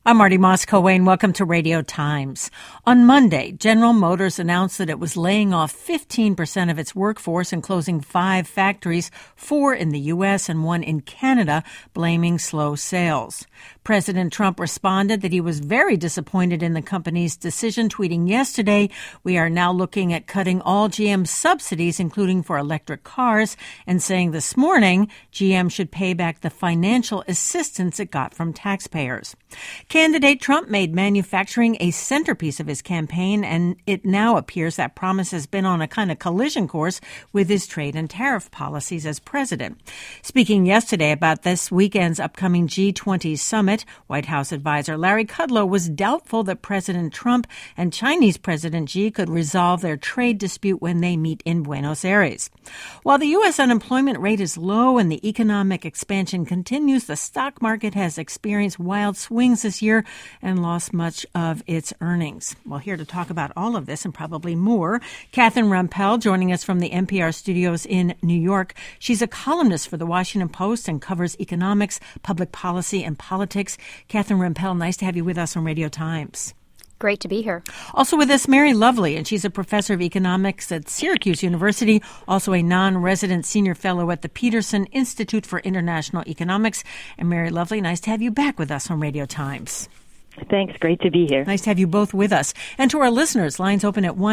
I'm Marty Moss-Coane. Welcome to Radio Times. On Monday, General Motors announced that it was laying off 15% of its workforce and closing 5 factories, 4 in the U.S. and 1 in Canada, blaming slow sales. President Trump responded that he was very disappointed in the company's decision, tweeting yesterday, "We are now looking at cutting all GM subsidies, including for electric cars," and saying this morning GM should pay back the financial assistance it got from taxpayers. Candidate Trump made manufacturing a centerpiece of his campaign, and it now appears that promise has been on a kind of collision course with his trade and tariff policies as president. Speaking yesterday about this weekend's upcoming G20 summit, White House advisor Larry Kudlow was doubtful that President Trump and Chinese President Xi could resolve their trade dispute when they meet in Buenos Aires. While the U.S. unemployment rate is low and the economic expansion continues, the stock market has experienced wild swings this year and lost much of its earnings. Well, here to talk about all of this and probably more, Catherine Rampell, joining us from the NPR studios in New York. She's a columnist for The Washington Post and covers economics, public policy, and politics. Catherine Rampell, nice to have you with us on Radio Times. Great to be here. Also with us, Mary Lovely, and she's a professor of economics at Syracuse University, also a non-resident senior fellow at the Peterson Institute for International Economics. And Mary Lovely, nice to have you back with us on Radio Times. Thanks. Great to be here. Nice to have you both with us. And to our listeners, lines open at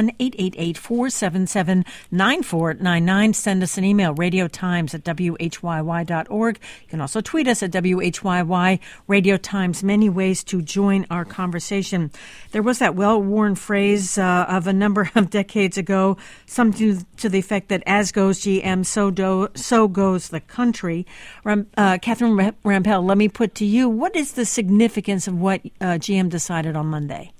1-888-477-9499. Send us an email, radiotimes@whyy.org. You can also tweet us at WHYY Radio Times. Many ways to join our conversation. There was that well-worn phrase of a number of decades ago, something to the effect that as goes GM, so goes the country. Catherine Rampell, let me put to you, what is the significance of what GM decided on Monday?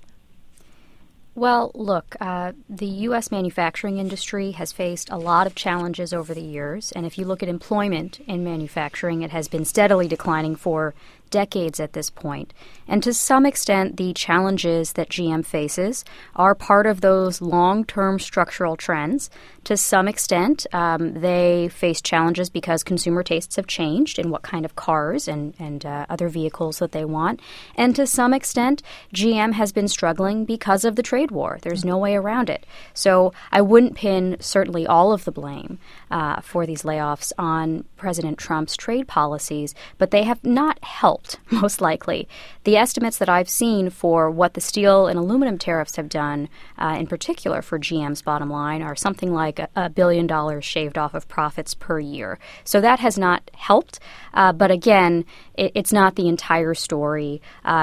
Well, look, the U.S. manufacturing industry has faced a lot of challenges over the years. And if you look at employment in manufacturing, it has been steadily declining for decades at this point. And to some extent, the challenges that GM faces are part of those long-term structural trends. To some extent, they face challenges because consumer tastes have changed in what kind of cars and other vehicles that they want. And to some extent, GM has been struggling because of the trade war. There's no way around it. So I wouldn't pin certainly all of the blame for these layoffs on President Trump's trade policies, but they have not helped. Most likely. The estimates that I've seen for what the steel and aluminum tariffs have done, in particular for GM's bottom line, are something like $1 billion shaved off of profits per year. So that has not helped. But again, it's not the entire story.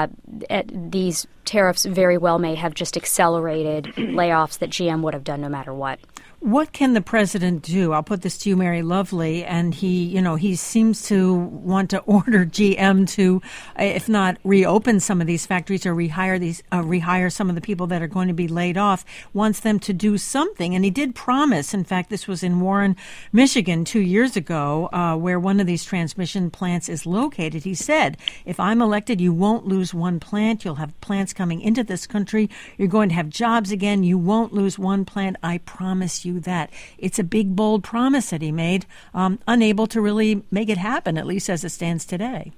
These tariffs very well may have just accelerated layoffs that GM would have done no matter what. What can the president do? I'll put this to you, Mary Lovely, and he seems to want to order GM to, if not reopen some of these factories or rehire some of the people that are going to be laid off, wants them to do something. And he did promise, in fact, this was in Warren, Michigan 2 years ago, where one of these transmission plants is located. He said, if I'm elected, you won't lose one plant. You'll have plants coming into this country. You're going to have jobs again. You won't lose one plant. I promise you that. It's a big, bold promise that he made, unable to really make it happen, at least as it stands today.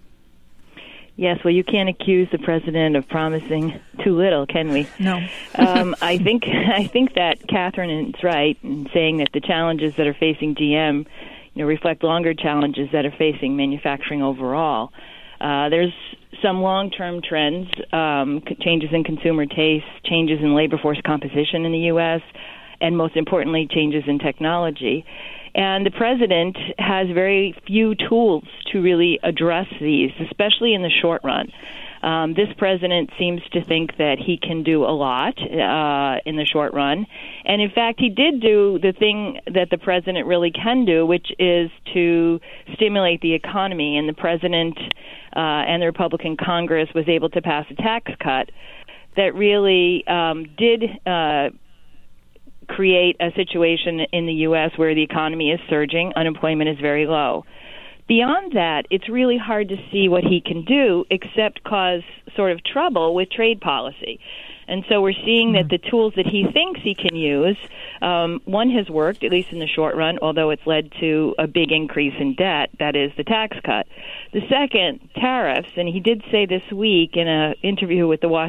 Yes, well, you can't accuse the president of promising too little, can we? No. I think that Catherine is right in saying that the challenges that are facing GM, reflect longer challenges that are facing manufacturing overall. There's some long-term trends, changes in consumer tastes, changes in labor force composition in the U.S., and most importantly, changes in technology. And the president has very few tools to really address these, especially in the short run. This president seems to think that he can do a lot in the short run. And in fact, he did do the thing that the president really can do, which is to stimulate the economy. And the president and the Republican Congress was able to pass a tax cut that really did create a situation in the U.S. where the economy is surging, unemployment is very low. Beyond that, it's really hard to see what he can do except cause sort of trouble with trade policy. And so we're seeing that the tools that he thinks he can use, one has worked, at least in the short run, although it's led to a big increase in debt, that is the tax cut. The second, tariffs, and he did say this week in an interview with the Wall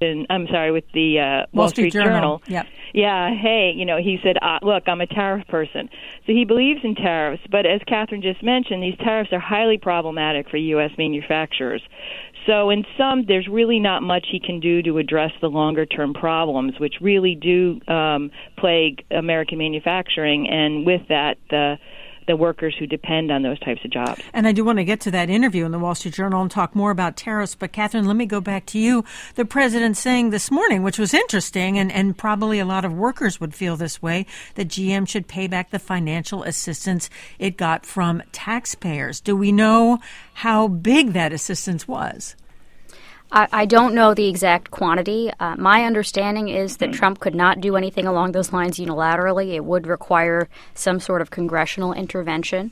Street Journal. Yep. Yeah, hey, he said, look, I'm a tariff person. So he believes in tariffs, but as Catherine just mentioned, these tariffs are highly problematic for U.S. manufacturers. So in sum, there's really not much he can do to address the longer-term problems, which really do plague American manufacturing, and with that, the workers who depend on those types of jobs. And I do want to get to that interview in the Wall Street Journal and talk more about tariffs. But, Catherine, let me go back to you. The president saying this morning, which was interesting, and probably a lot of workers would feel this way, that GM should pay back the financial assistance it got from taxpayers. Do we know how big that assistance was? I don't know the exact quantity. My understanding is that Trump could not do anything along those lines unilaterally. It would require some sort of congressional intervention.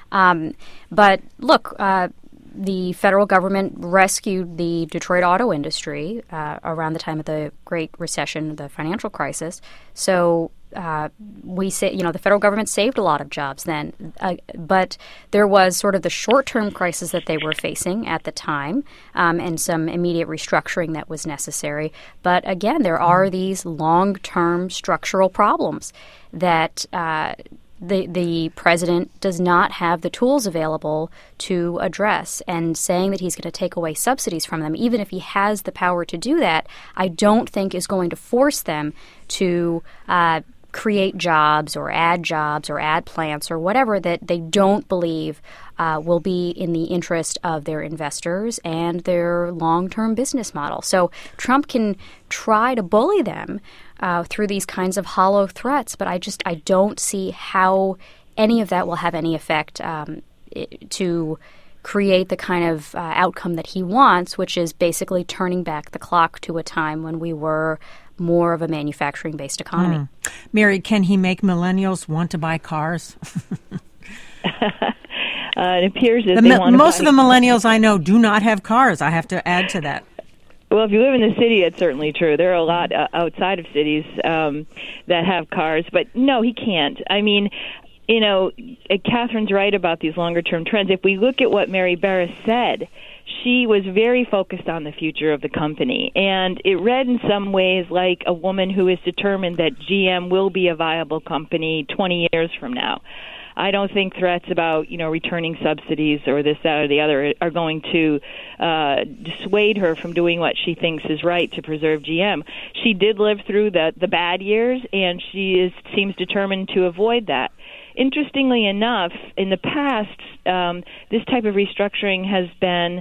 But look, the federal government rescued the Detroit auto industry around the time of the Great Recession, the financial crisis. So we say, the federal government saved a lot of jobs then, but there was sort of the short-term crisis that they were facing at the time, and some immediate restructuring that was necessary. But again, there are these long-term structural problems that the president does not have the tools available to address, and saying that he's going to take away subsidies from them, even if he has the power to do that, I don't think is going to force them to create jobs or add plants or whatever that they don't believe will be in the interest of their investors and their long-term business model. So Trump can try to bully them through these kinds of hollow threats, but I don't see how any of that will have any effect to create the kind of outcome that he wants, which is basically turning back the clock to a time when we were more of a manufacturing-based economy. Mary, can he make millennials want to buy cars? It appears that most of the millennials I know do not have cars. I have to add to that. Well, if you live in the city, it's certainly true. There are a lot outside of cities that have cars, but no, he can't. I mean, Catherine's right about these longer-term trends. If we look at what Mary Barra said, she was very focused on the future of the company, and it read in some ways like a woman who is determined that GM will be a viable company 20 years from now. I don't think threats about, returning subsidies or this, that, or the other are going to dissuade her from doing what she thinks is right to preserve GM. She did live through the bad years, and she seems determined to avoid that. Interestingly enough, in the past, this type of restructuring has been,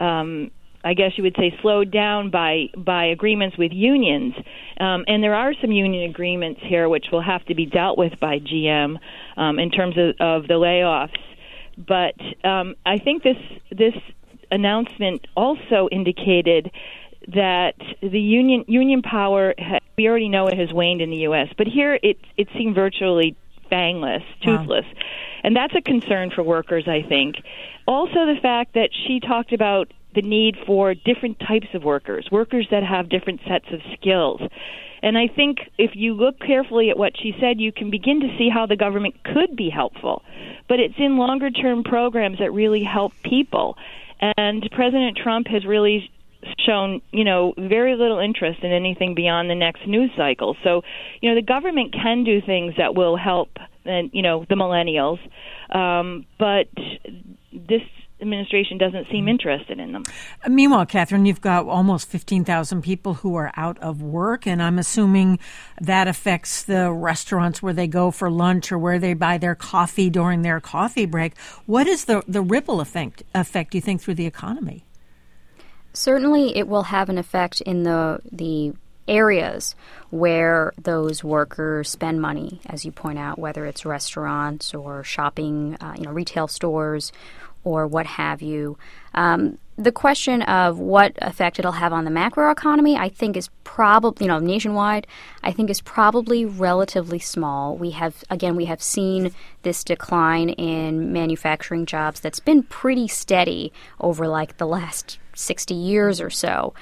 I guess you would say, slowed down by agreements with unions. And there are some union agreements here which will have to be dealt with by GM in terms of the layoffs. But I think this announcement also indicated that the union power, we already know it has waned in the U.S., but here it seemed virtually fangless, toothless. Wow. And that's a concern for workers, I think. Also the fact that she talked about the need for different types of workers that have different sets of skills. And I think if you look carefully at what she said, you can begin to see how the government could be helpful. But it's in longer-term programs that really help people. And President Trump has really shown, very little interest in anything beyond the next news cycle. So, the government can do things that will help, the millennials, but this administration doesn't seem interested in them. Meanwhile, Catherine, you've got almost 15,000 people who are out of work, and I'm assuming that affects the restaurants where they go for lunch or where they buy their coffee during their coffee break. What is the ripple effect, you think, through the economy? Certainly it will have an effect in the areas where those workers spend money, as you point out, whether it's restaurants or shopping, retail stores or what have you. The question of what effect it'll have on the macroeconomy, I think is probably, nationwide, I think is probably relatively small. We have seen this decline in manufacturing jobs that's been pretty steady over the last 60 years or so.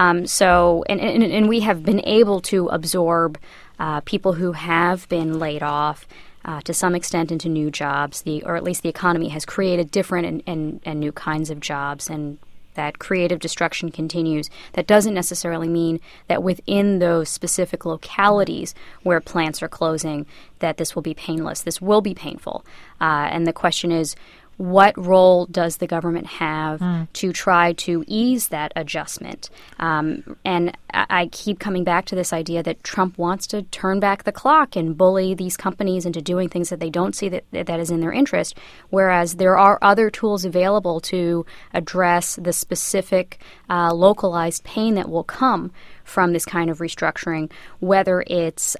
And we have been able to absorb people who have been laid off to some extent into new jobs, or at least the economy has created different and new kinds of jobs, and that creative destruction continues. That doesn't necessarily mean that within those specific localities where plants are closing that this will be painless. This will be painful. And the question is, what role does the government have to try to ease that adjustment? And I keep coming back to this idea that Trump wants to turn back the clock and bully these companies into doing things that they don't see that is in their interest, whereas there are other tools available to address the specific localized pain that will come from this kind of restructuring, whether it's,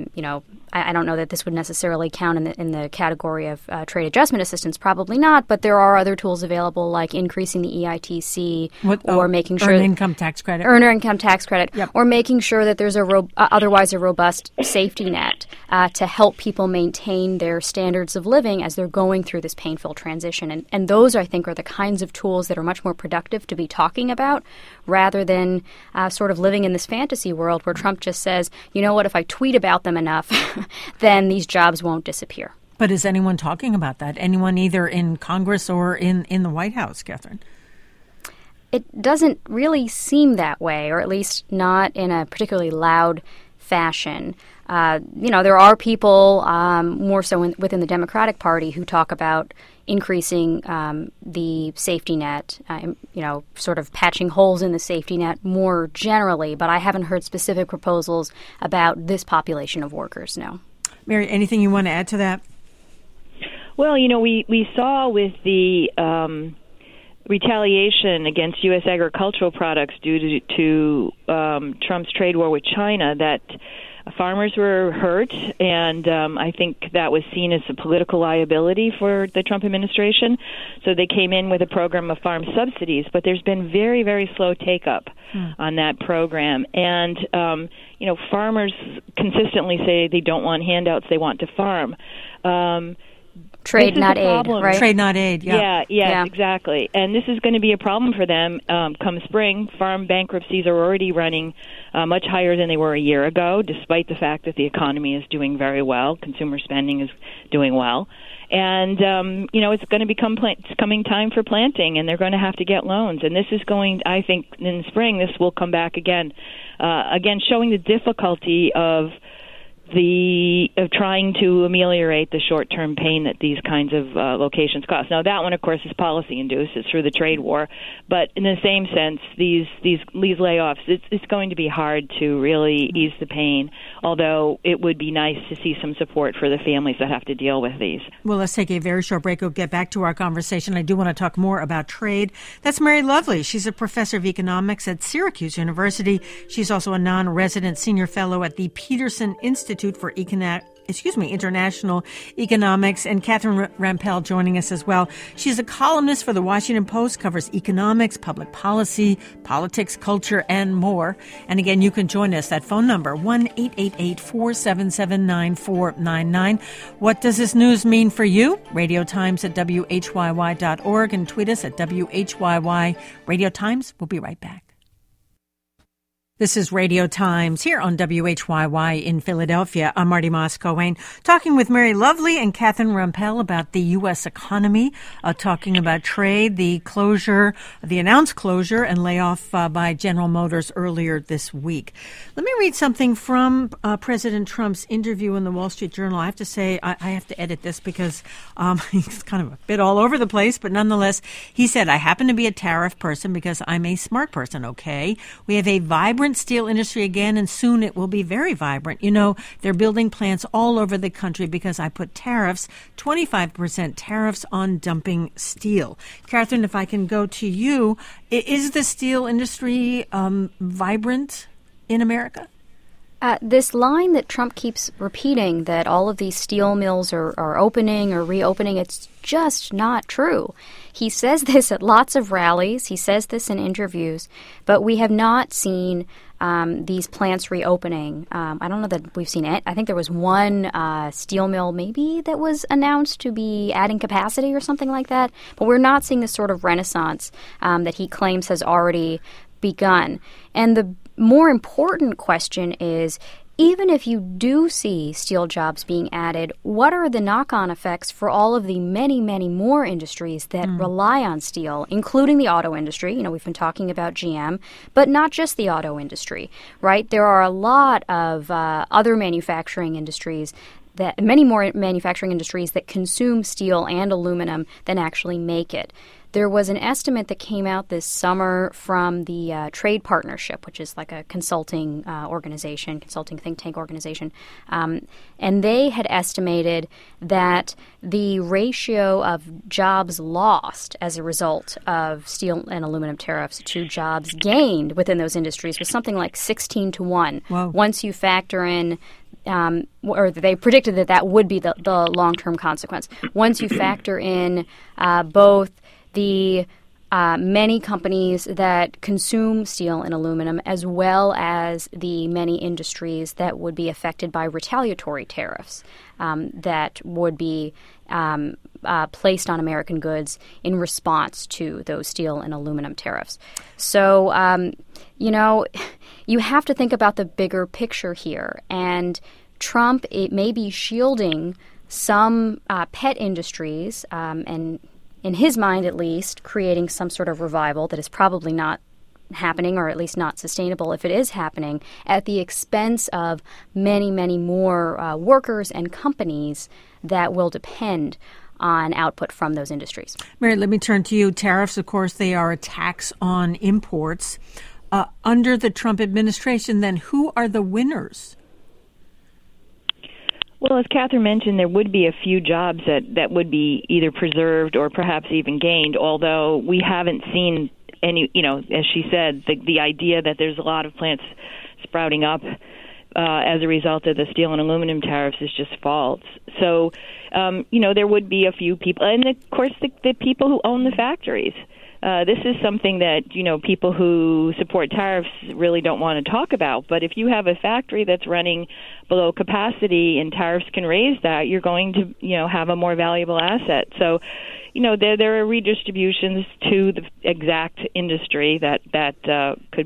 I don't know that this would necessarily count in the category of trade adjustment assistance, probably not, but there are other tools available like increasing the EITC or making sure... Earned income tax credit. Earned income tax credit. Yep. Or making sure that there's otherwise a robust safety net to help people maintain their standards of living as they're going through this painful transition. And those, I think, are the kinds of tools that are much more productive to be talking about rather than sort of living in this fantasy world where Trump just says, you know what, if I tweet about them enough, then these jobs won't disappear. But is anyone talking about that? Anyone either in Congress or in the White House, Catherine? It doesn't really seem that way, or at least not in a particularly loud fashion. There are people more so within the Democratic Party who talk about increasing the safety net, sort of patching holes in the safety net more generally, but I haven't heard specific proposals about this population of workers, no. Mary, anything you want to add to that? Well, we saw with the retaliation against U.S. agricultural products due to Trump's trade war with China that farmers were hurt, and I think that was seen as a political liability for the Trump administration. So they came in with a program of farm subsidies, but there's been very, very slow take-up on that program. And, farmers consistently say they don't want handouts, they want to farm. Trade, not aid, right? Trade, not aid, yeah. Yeah, exactly. And this is going to be a problem for them come spring. Farm bankruptcies are already running much higher than they were a year ago, despite the fact that the economy is doing very well. Consumer spending is doing well. And, it's going to become it's coming time for planting, and they're going to have to get loans. And this is going, I think, in the spring, this will come back again, showing the difficulty of trying to ameliorate the short-term pain that these kinds of locations cause. Now, that one, of course, is policy-induced. It's through the trade war. But in the same sense, these layoffs, it's going to be hard to really ease the pain, although it would be nice to see some support for the families that have to deal with these. Well, let's take a very short break. We'll get back to our conversation. I do want to talk more about trade. That's Mary Lovely. She's a professor of economics at Syracuse University. She's also a non-resident senior fellow at the Peterson Institute for International Economics, and Catherine Rampell joining us as well. She's a columnist for the Washington Post, covers economics, public policy, politics, culture, and more. And again, you can join us. That phone number, 1-888-477-9499. What does this news mean for you? Radio Times at WHYY.org, and tweet us at WHYY Radio Times. We'll be right back. This is Radio Times here on WHYY in Philadelphia. I'm Marty Moss-Cohen, talking with Mary Lovely and Catherine Rampell about the U.S. economy, talking about trade, the announced closure and layoff by General Motors earlier this week. Let me read something from President Trump's interview in the Wall Street Journal. I have to say, I have to edit this because he's kind of a bit all over the place, but nonetheless, he said, I happen to be a tariff person because I'm a smart person, okay? We have a vibrant steel industry again, and soon it will be very vibrant. They're building plants all over the country because I put tariffs, 25% tariffs on dumping steel. Catherine, if I can go to you, is the steel industry vibrant in America? This line that Trump keeps repeating, that all of these steel mills are opening or reopening, it's just not true. He says this at lots of rallies. He says this in interviews, but we have not seen these plants reopening. I don't know that we've seen it. I think there was one steel mill maybe that was announced to be adding capacity or something like that. But we're not seeing this sort of renaissance that he claims has already begun. And the more important question is, even if you do see steel jobs being added, what are the knock-on effects for all of the many, many more industries that rely on steel, including the auto industry? You know, we've been talking about GM, but not just the auto industry, right? There are a lot of other manufacturing industries many more manufacturing industries that consume steel and aluminum than actually make it. There was an estimate that came out this summer from the Trade Partnership, which is like a consulting think tank organization. And they had estimated that the ratio of jobs lost as a result of steel and aluminum tariffs to jobs gained within those industries was something like 16 to 1. Wow. Once you factor in or they predicted that would be the long-term consequence. Once you factor in both the many companies that consume steel and aluminum, as well as the many industries that would be affected by retaliatory tariffs that would be placed on American goods in response to those steel and aluminum tariffs. So, you have to think about the bigger picture here. And Trump, it may be shielding some pet industries and, in his mind at least, creating some sort of revival that is probably not happening, or at least not sustainable if it is happening, at the expense of many, many more workers and companies that will depend on output from those industries. Mary, let me turn to you. Tariffs, of course, they are a tax on imports. Under the Trump administration, then, who are the winners? Well, as Catherine mentioned, there would be a few jobs that would be either preserved or perhaps even gained, although we haven't seen any, as she said, the idea that there's a lot of plants sprouting up as a result of the steel and aluminum tariffs is just false. So, there would be a few people, and of course the people who own the factories. This is something that, people who support tariffs really don't want to talk about. But if you have a factory that's running below capacity and tariffs can raise that, you're going to, have a more valuable asset. So, there are redistributions to the exact industry that could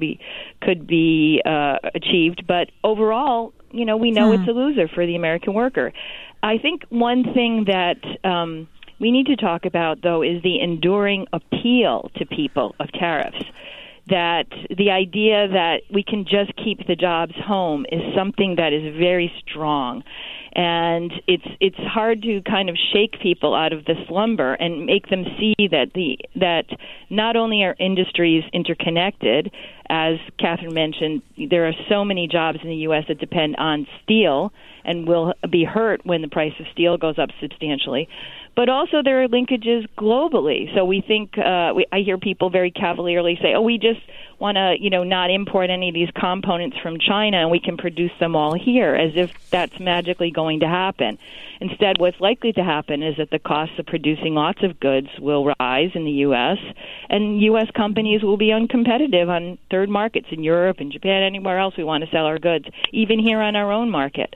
be achieved. But overall, we know it's a loser for the American worker. I think one thing that we need to talk about, though, is the enduring appeal to people of tariffs. That the idea that we can just keep the jobs home is something that is very strong. And it's hard to kind of shake people out of the slumber and make them see that not only are industries interconnected, as Catherine mentioned, there are so many jobs in the U.S. that depend on steel and will be hurt when the price of steel goes up substantially. But also there are linkages globally. So we think, I hear people very cavalierly say, we just want to, not import any of these components from China and we can produce them all here, as if that's magically going to happen. Instead, what's likely to happen is that the costs of producing lots of goods will rise in the U.S., and U.S. companies will be uncompetitive on third markets in Europe and Japan, anywhere else we want to sell our goods, even here on our own market.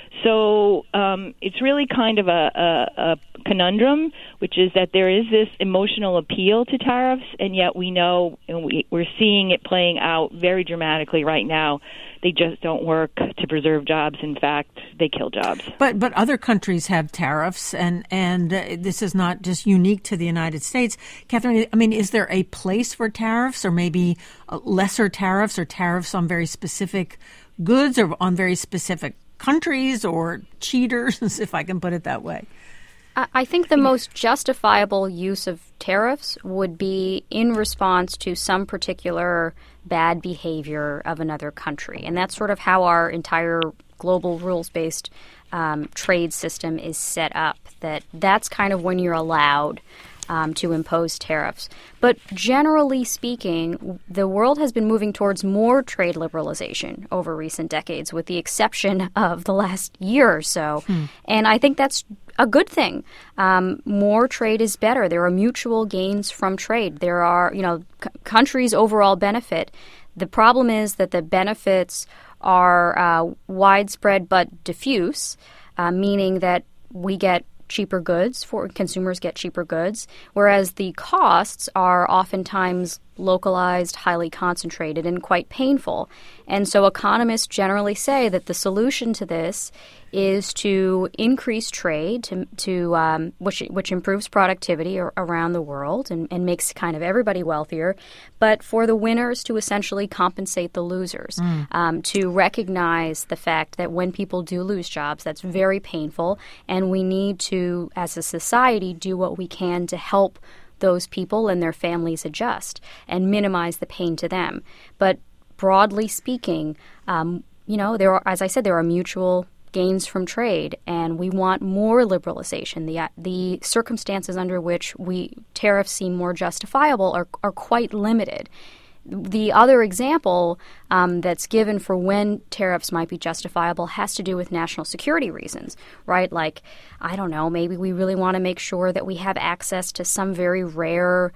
So it's really kind of a conundrum, which is that there is this emotional appeal to tariffs, and yet we know, and we're seeing it playing out very dramatically right now. They just don't work to preserve jobs. In fact, they kill jobs. But other countries have tariffs, and this is not just unique to the United States. Catherine, I mean, is there a place for tariffs, or maybe lesser tariffs, or tariffs on very specific goods, or on very specific countries, or cheaters, if I can put it that way? I think the most justifiable use of tariffs would be in response to some particular bad behavior of another country. And that's sort of how our entire global rules-based trade system is set up, that's kind of when you're allowed to impose tariffs. But generally speaking, the world has been moving towards more trade liberalization over recent decades, with the exception of the last year or so. And I think that's a good thing. More trade is better. There are mutual gains from trade. There are, countries overall benefit. The problem is that the benefits are widespread but diffuse, meaning that we get cheaper goods, for consumers get cheaper goods, whereas the costs are oftentimes localized, highly concentrated, and quite painful. And so economists generally say that the solution to this is to increase trade, which improves productivity around the world and makes kind of everybody wealthier, but for the winners to essentially compensate the losers, to recognize the fact that when people do lose jobs, that's very painful, and we need to, as a society, do what we can to help those people and their families adjust and minimize the pain to them. But broadly speaking, there are, as I said, there are mutual gains from trade, and we want more liberalization. The circumstances under which tariffs seem more justifiable are quite limited. The other example that's given for when tariffs might be justifiable has to do with national security reasons, right? Like, I don't know, maybe we really want to make sure that we have access to some very rare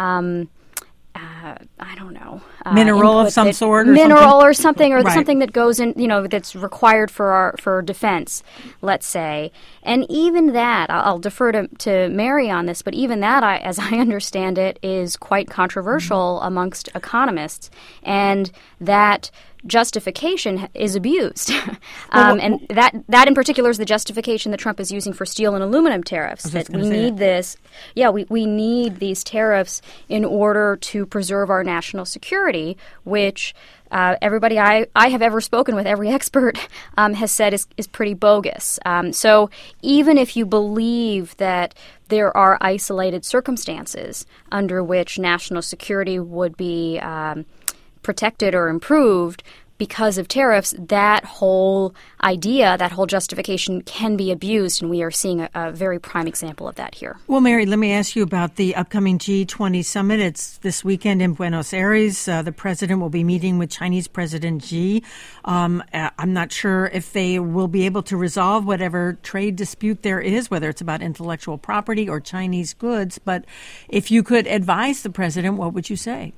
mineral of some sort, or something, or right. Something that goes in, that's required for defense, let's say. And even that, I'll defer to Mary on this, but even that, as I understand it, is quite controversial amongst economists, and that justification is abused. And that in particular is the justification that Trump is using for steel and aluminum tariffs, that we need this. Yeah, we need these tariffs in order to preserve our national security, which everybody I have ever spoken with, every expert has said is pretty bogus. So even if you believe that there are isolated circumstances under which national security would be protected or improved because of tariffs, that whole idea, that whole justification can be abused, and we are seeing a very prime example of that here. Well, Mary, let me ask you about the upcoming G20 summit. It's this weekend in Buenos Aires. The president will be meeting with Chinese President Xi. I'm not sure if they will be able to resolve whatever trade dispute there is, whether it's about intellectual property or Chinese goods. But if you could advise the president, what would you say?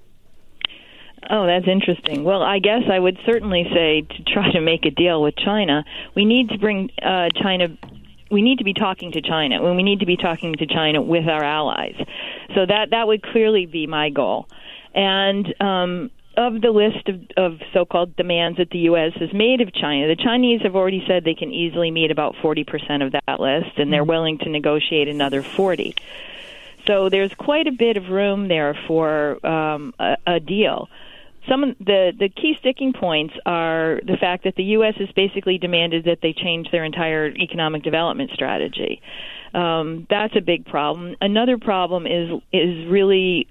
Oh, that's interesting. Well, I guess I would certainly say to try to make a deal with China, we need to bring China. We need to be talking to China. We need to be talking to China with our allies. So that would clearly be my goal. And of the list of so-called demands that the U.S. has made of China, the Chinese have already said they can easily meet about 40% of that list, and they're willing to negotiate another 40%. So there's quite a bit of room there for a deal. Some of the key sticking points are the fact that the U.S. has basically demanded that they change their entire economic development strategy. That's a big problem. Another problem is really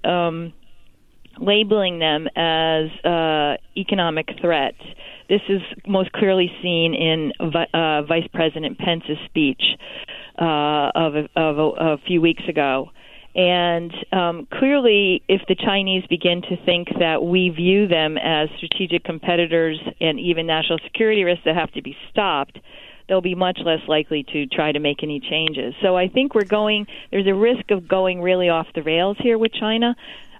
labeling them as economic threats. This is most clearly seen in Vice President Pence's speech of a few weeks ago. And clearly, if the Chinese begin to think that we view them as strategic competitors and even national security risks that have to be stopped, they'll be much less likely to try to make any changes. So I think there's a risk of going really off the rails here with China.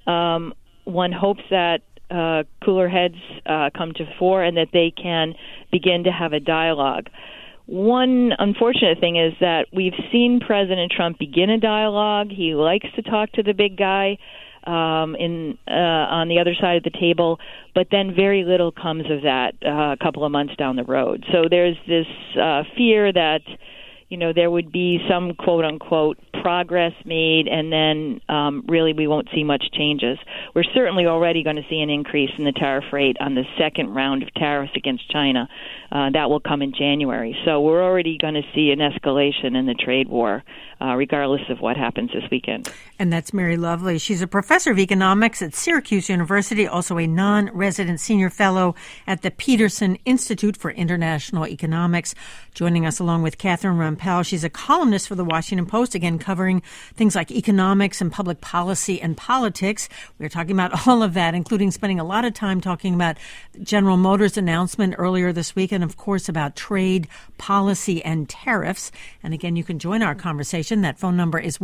One hopes that cooler heads come to the fore and that they can begin to have a dialogue. One unfortunate thing is that we've seen President Trump begin a dialogue. He likes to talk to the big guy on the other side of the table, but then very little comes of that a couple of months down the road. So there's this fear that there would be some quote-unquote progress made, and then really we won't see much changes. We're certainly already going to see an increase in the tariff rate on the second round of tariffs against China. That will come in January. So we're already going to see an escalation in the trade war, regardless of what happens this weekend. And that's Mary Lovely. She's a professor of economics at Syracuse University, also a non-resident senior fellow at the Peterson Institute for International Economics, joining us along with Catherine Powell. She's a columnist for the Washington Post, again, covering things like economics and public policy and politics. We're talking about all of that, including spending a lot of time talking about General Motors' announcement earlier this week and, of course, about trade policy and tariffs. And again, you can join our conversation. That phone number is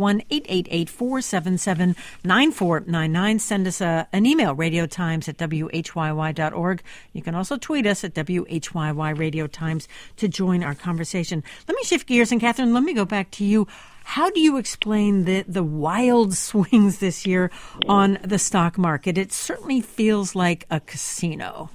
1-888-477-9499. Send us an email, radiotimes@whyy.org. You can also tweet us at WHYY Radio Times to join our conversation. Let me shift gears, and Catherine, let me go back to you. How do you explain the wild swings this year on the stock market? It certainly feels like a casino.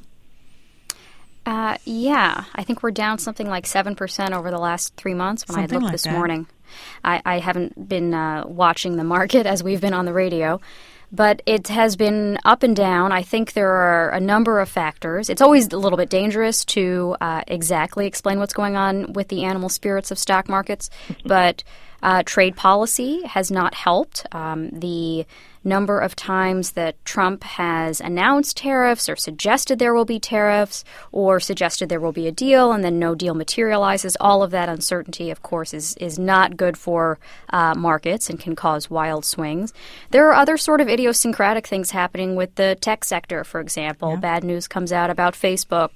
Yeah, I think we're down something like 7% over the last 3 months when Something I looked like this that. morning. I haven't been watching the market as we've been on the radio, but it has been up and down. I think there are a number of factors. It's always a little bit dangerous to exactly explain what's going on with the animal spirits of stock markets, but trade policy has not helped. The number of times that Trump has announced tariffs or suggested there will be tariffs or suggested there will be a deal and then no deal materializes, all of that uncertainty, of course, is not good for markets and can cause wild swings. There are other sort of idiosyncratic things happening with the tech sector, for example. Yeah. Bad news comes out about Facebook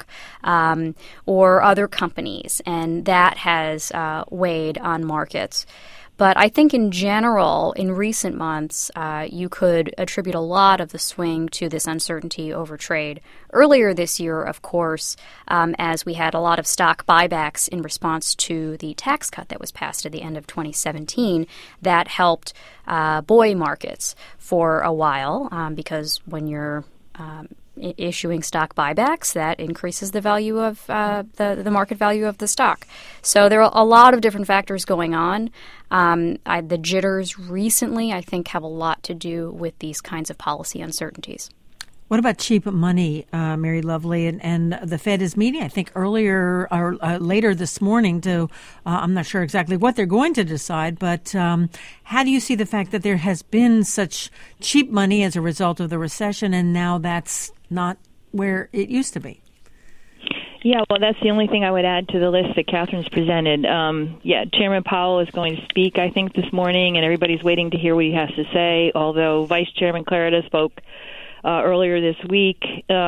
or other companies, and that has weighed on markets. But I think in general, in recent months, you could attribute a lot of the swing to this uncertainty over trade. Earlier this year, of course, as we had a lot of stock buybacks in response to the tax cut that was passed at the end of 2017, that helped buoy markets for a while because when you're issuing stock buybacks, that increases the value of the market value of the stock. So there are a lot of different factors going on. The jitters recently, I think, have a lot to do with these kinds of policy uncertainties. What about cheap money, Mary Lovely? And the Fed is meeting, I think, earlier or later this morning to, I'm not sure exactly what they're going to decide, but how do you see the fact that there has been such cheap money as a result of the recession and now that's not where it used to be? Yeah, well, that's the only thing I would add to the list that Catherine's presented. Chairman Powell is going to speak, I think, this morning, and everybody's waiting to hear what he has to say, although Vice Chairman Clarida spoke earlier this week.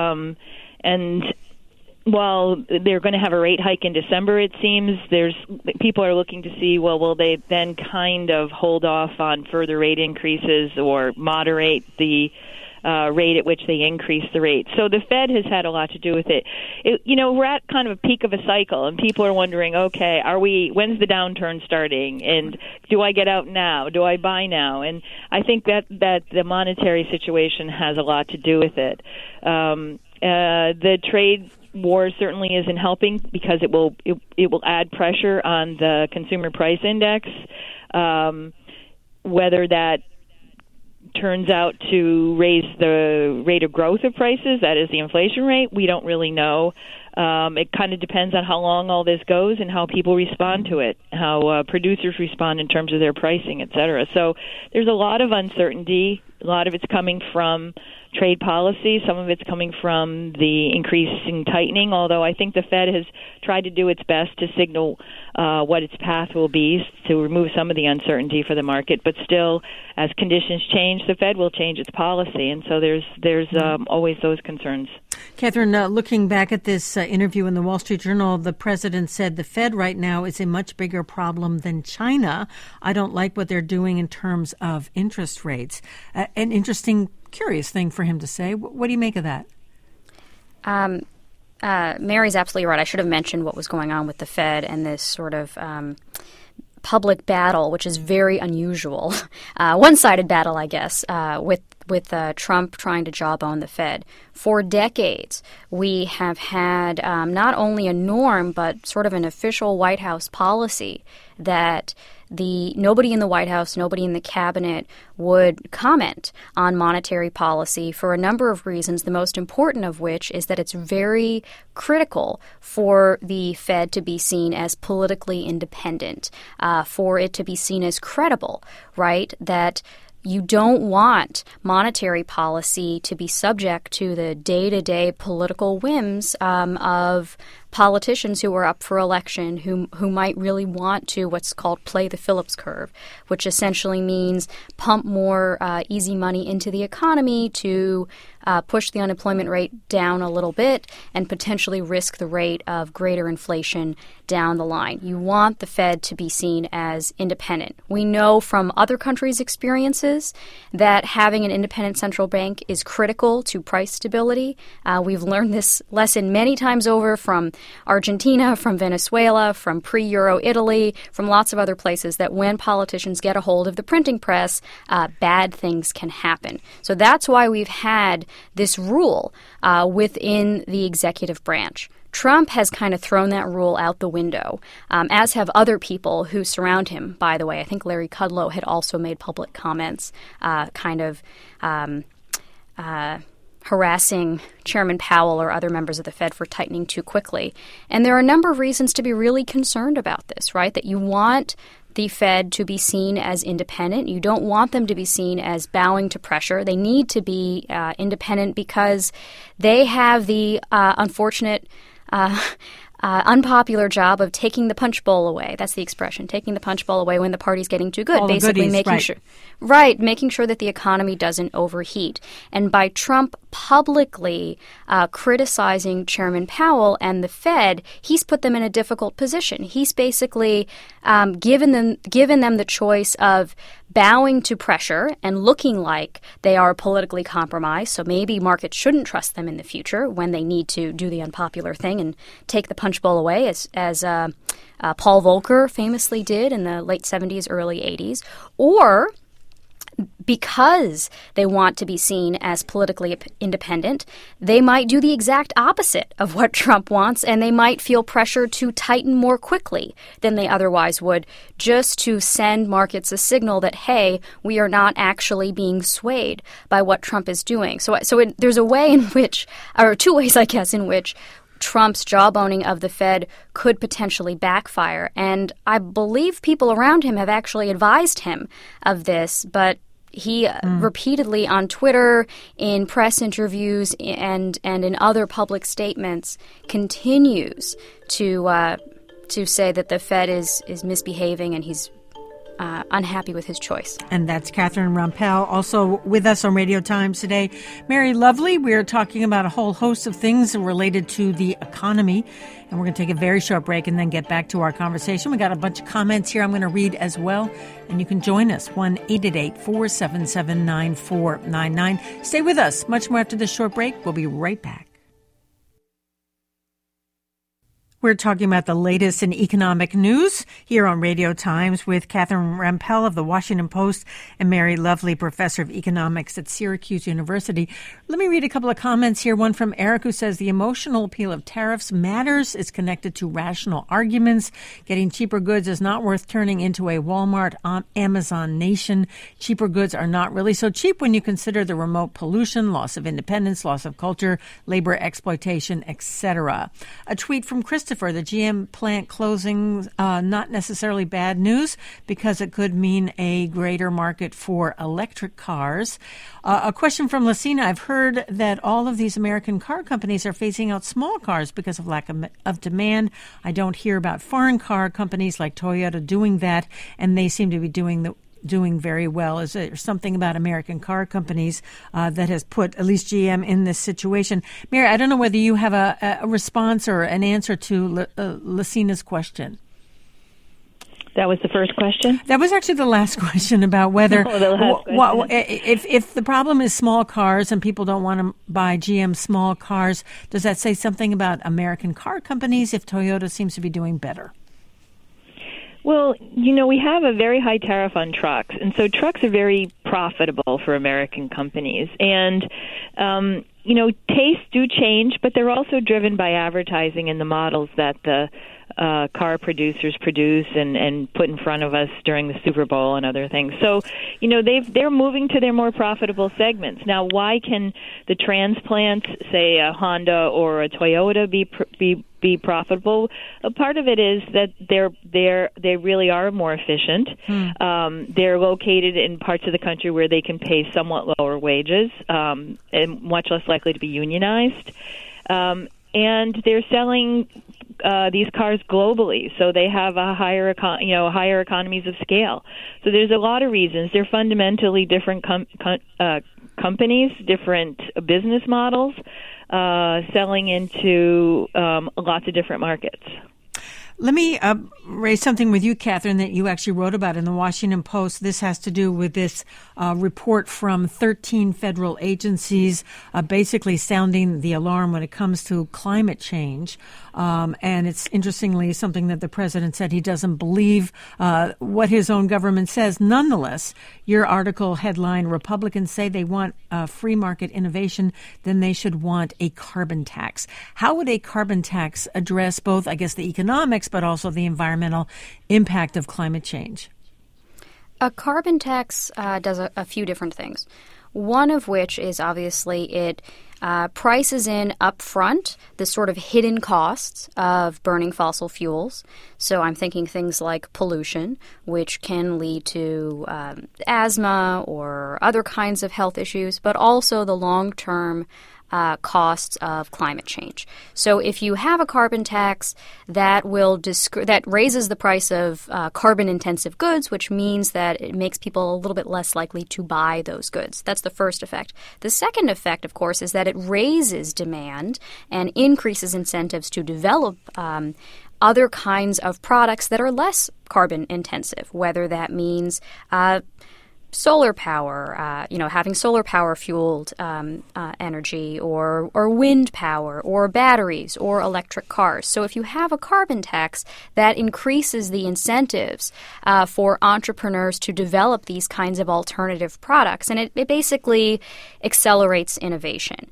And while they're going to have a rate hike in December, it seems, people are looking to see, well, will they then kind of hold off on further rate increases or moderate the rate at which they increase the rate. So the Fed has had a lot to do with it. We're at kind of a peak of a cycle, and people are wondering, okay, when's the downturn starting? And do I get out now? Do I buy now? And I think that the monetary situation has a lot to do with it. The trade war certainly isn't helping because it will add pressure on the consumer price index. Whether that turns out to raise the rate of growth of prices, that is the inflation rate, we don't really know. It kind of depends on how long all this goes and how people respond to it, how producers respond in terms of their pricing, et cetera. So there's a lot of uncertainty. A lot of it's coming from trade policy. Some of it's coming from the increasing tightening, although I think the Fed has tried to do its best to signal what its path will be to remove some of the uncertainty for the market. But still, as conditions change, the Fed will change its policy, and so there's always those concerns. Catherine, looking back at this interview in the Wall Street Journal, the president said the Fed right now is a much bigger problem than China. I don't like what they're doing in terms of interest rates. An interesting, curious thing for him to say. What do you make of that? Mary's absolutely right. I should have mentioned what was going on with the Fed and this sort of public battle, which is very unusual, one-sided battle, I guess, with Trump trying to jawbone the Fed. For decades, we have had not only a norm, but sort of an official White House policy that nobody in the White House, nobody in the cabinet would comment on monetary policy for a number of reasons, the most important of which is that it's very critical for the Fed to be seen as politically independent, for it to be seen as credible, right? That you don't want monetary policy to be subject to the day-to-day political whims of politicians who are up for election who might really want to what's called play the Phillips curve, which essentially means pump more easy money into the economy to push the unemployment rate down a little bit and potentially risk the rate of greater inflation down the line. You want the Fed to be seen as independent. We know from other countries' experiences that having an independent central bank is critical to price stability. We've learned this lesson many times over from Argentina, from Venezuela, from pre-Euro Italy, from lots of other places, that when politicians get a hold of the printing press, bad things can happen. So that's why we've had this rule within the executive branch. Trump has kind of thrown that rule out the window, as have other people who surround him, by the way. I think Larry Kudlow had also made public comments harassing Chairman Powell or other members of the Fed for tightening too quickly. And there are a number of reasons to be really concerned about this, right? That you want the Fed to be seen as independent. You don't want them to be seen as bowing to pressure. They need to be independent because they have the unfortunate unpopular job of taking the punch bowl away. That's the expression, taking the punch bowl away when the party's getting too good. All basically goodies, making sure that the economy doesn't overheat. And by Trump publicly criticizing Chairman Powell and the Fed, he's put them in a difficult position. He's basically given them the choice of bowing to pressure and looking like they are politically compromised. So maybe markets shouldn't trust them in the future when they need to do the unpopular thing and take the punch bowl away, as Paul Volcker famously did in the late 70s, early 80s, or because they want to be seen as politically independent, they might do the exact opposite of what Trump wants, and they might feel pressure to tighten more quickly than they otherwise would, just to send markets a signal that, hey, we are not actually being swayed by what Trump is doing. So there's a way in which, or two ways, I guess, in which Trump's jawboning of the Fed could potentially backfire. And I believe people around him have actually advised him of this, but he repeatedly on Twitter, in press interviews, and in other public statements continues to say that the Fed is misbehaving and he's unhappy with his choice. And that's Catherine Rampell, also with us on Radio Times today. Mary Lovely, we're talking about a whole host of things related to the economy. And we're going to take a very short break and then get back to our conversation. We got a bunch of comments here I'm going to read as well. And you can join us, 1-888-477-9499. Stay with us. Much more after this short break. We'll be right back. We're talking about the latest in economic news here on Radio Times with Catherine Rampell of the Washington Post and Mary Lovely, professor of economics at Syracuse University. Let me read a couple of comments here. One from Eric, who says the emotional appeal of tariffs matters. It's connected to rational arguments. Getting cheaper goods is not worth turning into a Walmart Amazon nation. Cheaper goods are not really so cheap when you consider the remote pollution, loss of independence, loss of culture, labor exploitation, etc. A tweet from Christopher. The GM plant closing, not necessarily bad news because it could mean a greater market for electric cars. A question from Lucina. I've heard that all of these American car companies are phasing out small cars because of lack of demand. I don't hear about foreign car companies like Toyota doing that, and they seem to be doing very well. Is there something about American car companies that has put at least GM in this situation? Mary, I don't know whether you have a response or an answer to Lucina's question. That was the first question? That was actually the last question about whether if the problem is small cars and people don't want to buy GM small cars, does that say something about American car companies if Toyota seems to be doing better? Well, we have a very high tariff on trucks, and so trucks are very profitable for American companies. And, tastes do change, but they're also driven by advertising and the models that the car producers produce and put in front of us during the Super Bowl and other things. So, they're moving to their more profitable segments. Now, why can the transplants, say a Honda or a Toyota, be profitable? A part of it is that they really are more efficient. They're located in parts of the country where they can pay somewhat lower wages and much less likely to be unionized. And they're selling these cars globally, so they have a higher economies of scale. So there's a lot of reasons. They're fundamentally different companies, different business models, selling into lots of different markets. Let me raise something with you, Catherine, that you actually wrote about in the Washington Post. This has to do with this report from 13 federal agencies basically sounding the alarm when it comes to climate change. And it's interestingly something that the president said he doesn't believe what his own government says. Nonetheless, your article headline, Republicans say they want free market innovation, then they should want a carbon tax. How would a carbon tax address both, I guess, the economics, but also the environmental impact of climate change? A carbon tax does a few different things. One of which is obviously it prices in upfront the sort of hidden costs of burning fossil fuels. So I'm thinking things like pollution, which can lead to asthma or other kinds of health issues, but also the long-term costs of climate change. So if you have a carbon tax that that raises the price of carbon-intensive goods, which means that it makes people a little bit less likely to buy those goods. That's the first effect. The second effect, of course, is that it raises demand and increases incentives to develop other kinds of products that are less carbon-intensive, whether that means solar power, having solar power fueled energy, or wind power, or batteries, or electric cars. So if you have a carbon tax, that increases the incentives for entrepreneurs to develop these kinds of alternative products, and it basically accelerates innovation.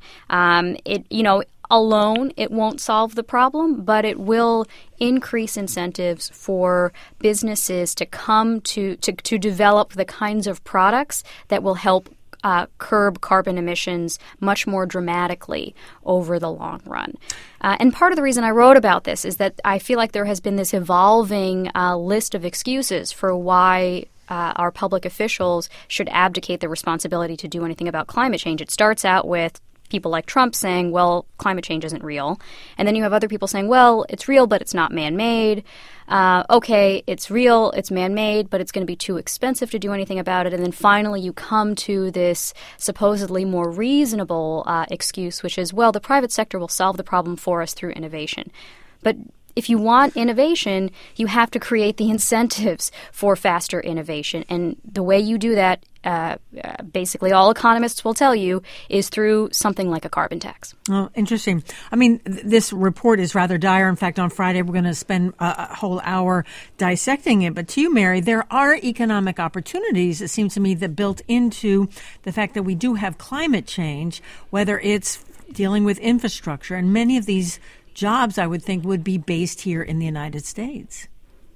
Alone, it won't solve the problem, but it will increase incentives for businesses to come to develop the kinds of products that will help curb carbon emissions much more dramatically over the long run. And part of the reason I wrote about this is that I feel like there has been this evolving list of excuses for why our public officials should abdicate their responsibility to do anything about climate change. It starts out with people like Trump saying, well, climate change isn't real. And then you have other people saying, well, it's real, but it's not man-made. Okay, it's real, it's man-made, but it's going to be too expensive to do anything about it. And then finally you come to this supposedly more reasonable excuse, which is, well, the private sector will solve the problem for us through innovation. But if you want innovation, you have to create the incentives for faster innovation. And the way you do that, basically all economists will tell you, is through something like a carbon tax. Oh, interesting. I mean, this report is rather dire. In fact, on Friday, we're going to spend a whole hour dissecting it. But to you, Mary, there are economic opportunities, it seems to me, that built into the fact that we do have climate change, whether it's dealing with infrastructure. And many of these jobs, I would think, would be based here in the United States.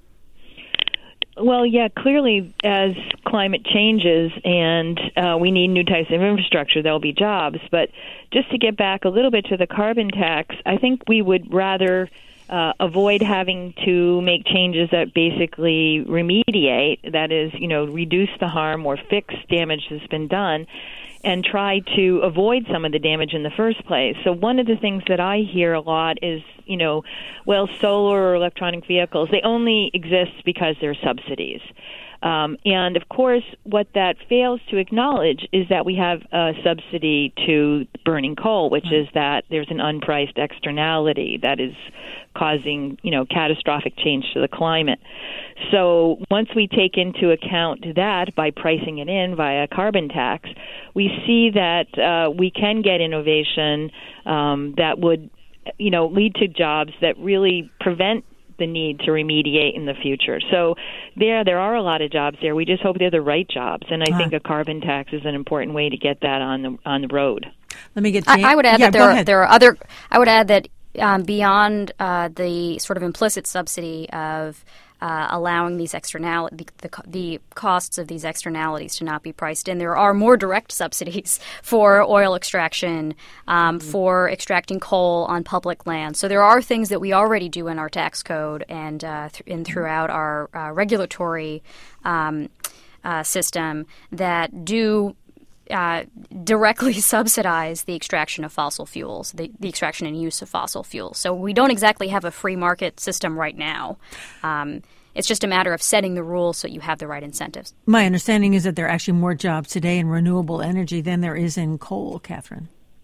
Well, yeah, clearly as climate changes and we need new types of infrastructure, there'll be jobs. But just to get back a little bit to the carbon tax, I think we would rather avoid having to make changes that basically remediate, that is, reduce the harm or fix damage that's been done, and try to avoid some of the damage in the first place. So one of the things that I hear a lot is, solar or electronic vehicles, they only exist because they're subsidies. And, of course, what that fails to acknowledge is that we have a subsidy to burning coal, which is that there's an unpriced externality that is causing, catastrophic change to the climate. So once we take into account that by pricing it in via carbon tax, we see that we can get innovation that would, lead to jobs that really prevent the need to remediate in the future. So there are a lot of jobs there. We just hope they're the right jobs, and I think a carbon tax is an important way to get that on the road. Let me get. I would add that there are other. I would add that beyond the sort of implicit subsidy of allowing these the costs of these externalities to not be priced in, there are more direct subsidies for oil extraction, for extracting coal on public land. So there are things that we already do in our tax code and throughout our regulatory system that do directly subsidize the extraction of fossil fuels, the extraction and use of fossil fuels. So we don't exactly have a free market system right now. It's just a matter of setting the rules so you have the right incentives. My understanding is that there are actually more jobs today in renewable energy than there is in coal, Catherine.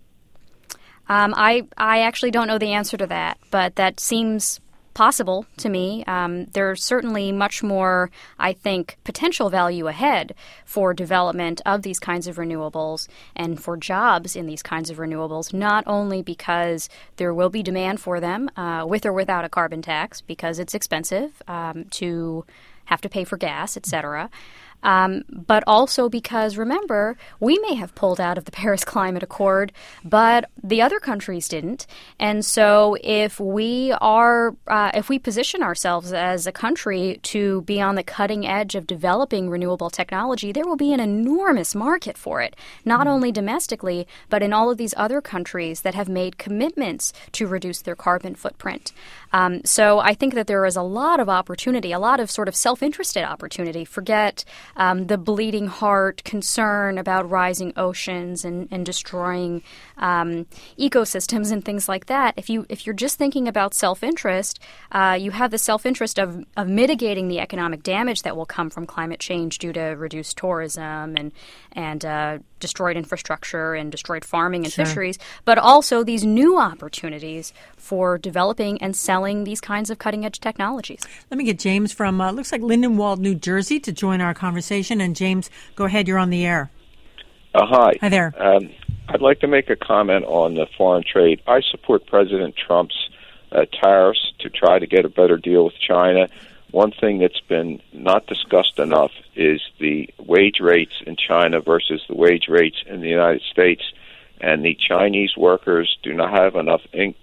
I actually don't know the answer to that, but that seems possible to me. There's certainly much more, I think, potential value ahead for development of these kinds of renewables and for jobs in these kinds of renewables, not only because there will be demand for them with or without a carbon tax, because it's expensive to have to pay for gas, et cetera, but also because, remember, we may have pulled out of the Paris Climate Accord, but the other countries didn't. And so if we position ourselves as a country to be on the cutting edge of developing renewable technology, there will be an enormous market for it, not only domestically, but in all of these other countries that have made commitments to reduce their carbon footprint. So I think that there is a lot of opportunity, a lot of sort of self-interested opportunity. Forget the bleeding heart concern about rising oceans and destroying ecosystems and things like that. If you're just thinking about self-interest, you have the self-interest of mitigating the economic damage that will come from climate change due to reduced tourism and destroyed infrastructure and destroyed farming and fisheries, but also these new opportunities for developing and selling these kinds of cutting-edge technologies. Let me get James from, looks like Lindenwold, New Jersey, to join our conversation. And James, go ahead. You're on the air. Hi. Hi there. I'd like to make a comment on the foreign trade. I support President Trump's tariffs to try to get a better deal with China. One thing that's been not discussed enough is the wage rates in China versus the wage rates in the United States. And the Chinese workers do not have enough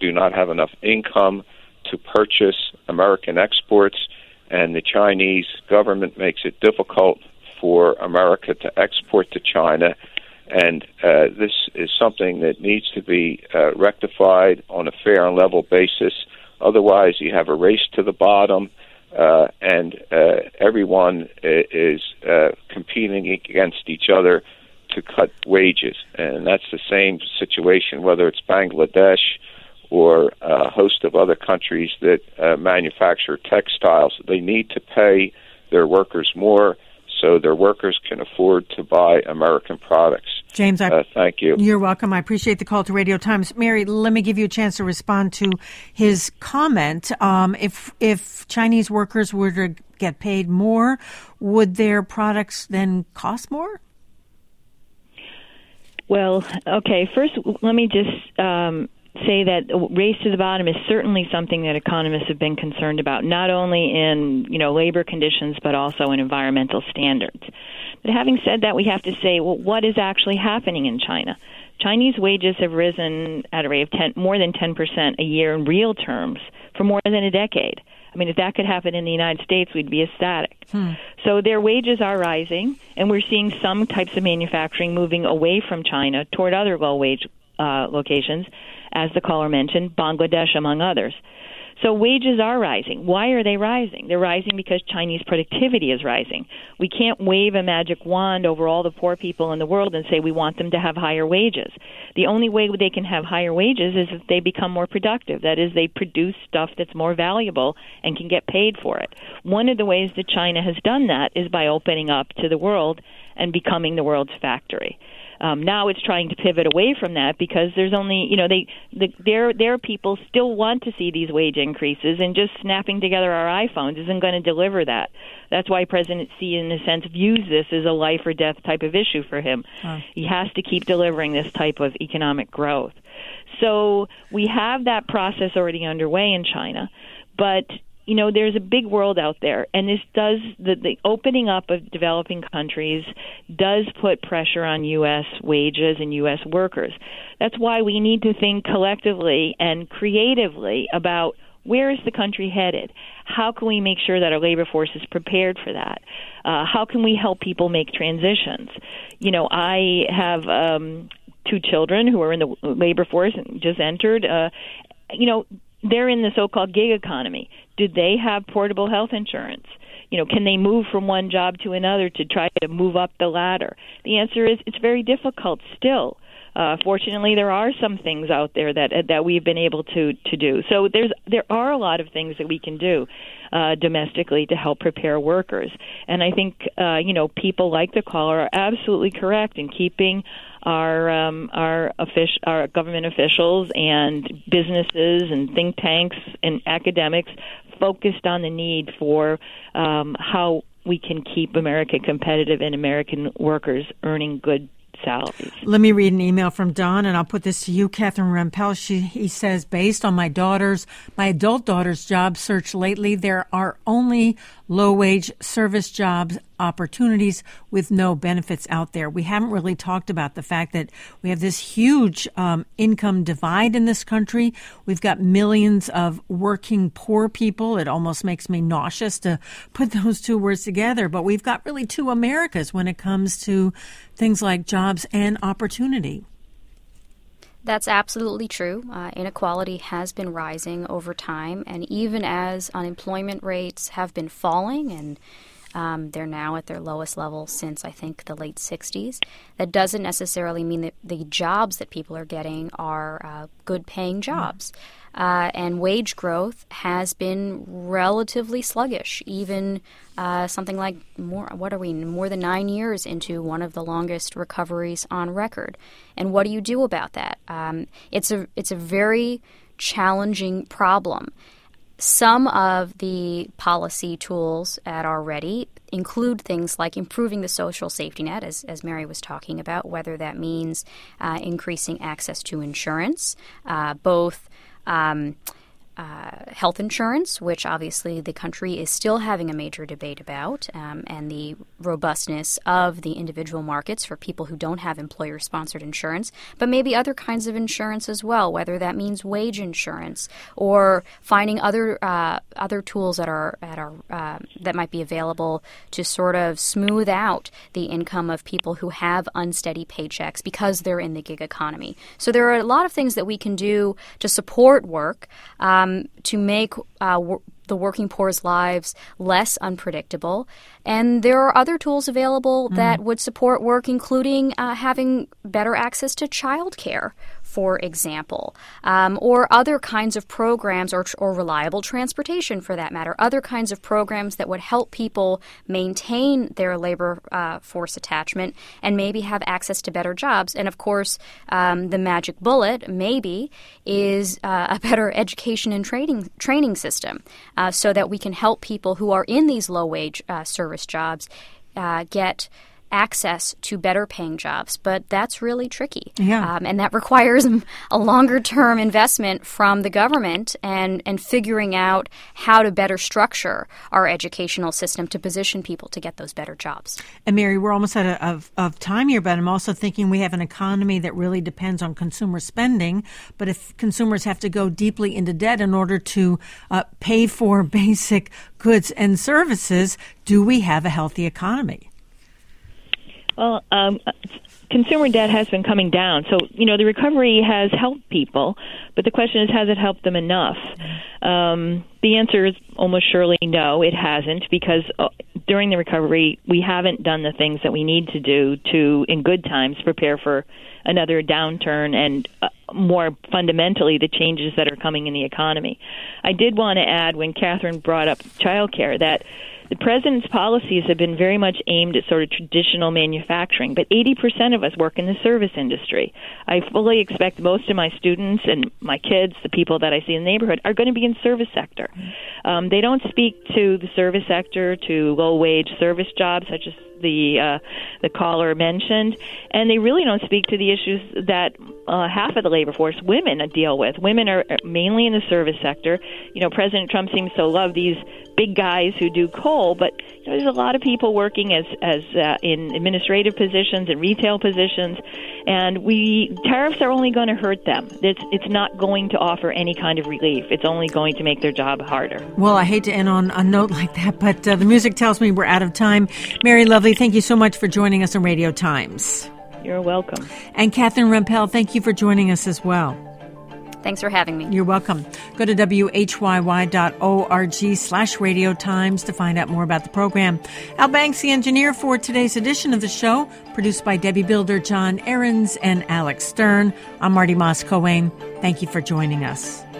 income to purchase American exports, and the Chinese government makes it difficult for America to export to China. And this is something that needs to be rectified on a fair and level basis. Otherwise, you have a race to the bottom, and everyone is competing against each other to cut wages. And that's the same situation whether it's Bangladesh or a host of other countries that manufacture textiles. They need to pay their workers more so their workers can afford to buy American products. James, thank you. You're welcome. I appreciate the call to Radio Times. Mary, let me give you a chance to respond to his comment. If Chinese workers were to get paid more, would their products then cost more? Well, okay, first let me just say that race to the bottom is certainly something that economists have been concerned about, not only in labor conditions, but also in environmental standards. But having said that, we have to say, well, what is actually happening in China? Chinese wages have risen at a rate of more than 10% a year in real terms for more than a decade. I mean, if that could happen in the United States, we'd be ecstatic. So their wages are rising, and we're seeing some types of manufacturing moving away from China toward other low-wage locations, as the caller mentioned, Bangladesh, among others. So wages are rising. Why are they rising? They're rising because Chinese productivity is rising. We can't wave a magic wand over all the poor people in the world and say we want them to have higher wages. The only way they can have higher wages is if they become more productive. That is, they produce stuff that's more valuable and can get paid for it. One of the ways that China has done that is by opening up to the world and becoming the world's factory. Now it's trying to pivot away from that because there's only, their people still want to see these wage increases, and just snapping together our iPhones isn't going to deliver that. That's why President Xi, in a sense, views this as a life or death type of issue for him. He has to keep delivering this type of economic growth. So we have that process already underway in China, but there's a big world out there, and this does the opening up of developing countries does put pressure on U.S. wages and U.S. workers. That's why we need to think collectively and creatively about where is the country headed? How can we make sure that our labor force is prepared for that? How can we help people make transitions? I have 2 children who are in the labor force and just entered. They're in the so-called gig economy. Do they have portable health insurance? can they move from one job to another to try to move up the ladder? The answer is it's very difficult still. Fortunately, there are some things out there that we've been able to do. So there are a lot of things that we can do domestically to help prepare workers. And I think people like the caller are absolutely correct in keeping our government officials and businesses and think tanks and academics focused on the need for how we can keep America competitive and American workers earning good salaries. Let me read an email from Don, and I'll put this to you, Catherine Rempel. He says, based on my adult daughter's job search lately, there are only low-wage service jobs opportunities with no benefits out there. We haven't really talked about the fact that we have this huge income divide in this country. We've got millions of working poor people. It almost makes me nauseous to put those two words together. But we've got really two Americas when it comes to things like jobs and opportunity. That's absolutely true. Inequality has been rising over time, and even as unemployment rates have been falling, and they're now at their lowest level since, I think, the late 60s, that doesn't necessarily mean that the jobs that people are getting are good-paying jobs. And wage growth has been relatively sluggish, even something like more than 9 years into one of the longest recoveries on record. And what do you do about that? It's a very challenging problem. Some of the policy tools at our ready include things like improving the social safety net, as Mary was talking about, whether that means increasing access to insurance, both health insurance, which obviously the country is still having a major debate about, and the robustness of the individual markets for people who don't have employer-sponsored insurance, but maybe other kinds of insurance as well, whether that means wage insurance or finding other tools that might be available to sort of smooth out the income of people who have unsteady paychecks because they're in the gig economy. So there are a lot of things that we can do to support work, to make the working poor's lives less unpredictable. And there are other tools available that would support work, including having better access to childcare, for example, or other kinds of programs or reliable transportation, for that matter, other kinds of programs that would help people maintain their labor force attachment and maybe have access to better jobs. And, of course, the magic bullet, maybe, is a better education and training system so that we can help people who are in these low-wage service jobs get access to better paying jobs. But that's really tricky. Yeah. And that requires a longer term investment from the government and figuring out how to better structure our educational system to position people to get those better jobs. And Mary, we're almost out of time here, but I'm also thinking we have an economy that really depends on consumer spending. But if consumers have to go deeply into debt in order to pay for basic goods and services, do we have a healthy economy? Well, consumer debt has been coming down. So, the recovery has helped people, but the question is, has it helped them enough? The answer is almost surely no, it hasn't, because during the recovery, we haven't done the things that we need to do to, in good times, prepare for another downturn and more fundamentally the changes that are coming in the economy. I did want to add, when Catherine brought up childcare, that the president's policies have been very much aimed at sort of traditional manufacturing, but 80% of us work in the service industry. I fully expect most of my students and my kids, the people that I see in the neighborhood, are going to be in service sector. They don't speak to the service sector, to low-wage service jobs such as the caller mentioned, and they really don't speak to the issues that half of the labor force, women, deal with. Women are mainly in the service sector. President Trump seems to love these big guys who do coal, but there's a lot of people working as in administrative positions and retail positions, and tariffs are only going to hurt them. It's not going to offer any kind of relief. It's only going to make their job harder. Well, I hate to end on a note like that, but the music tells me we're out of time. Mary Lovely, thank you so much for joining us on Radio Times. You're welcome. And Catherine Rempel, thank you for joining us as well. Thanks for having me. You're welcome. Go to whyy.org/Radio Times to find out more about the program. Al Banks, the engineer for today's edition of the show, produced by Debbie Builder, John Ahrens, and Alex Stern. I'm Marty Moss-Coane. Thank you for joining us.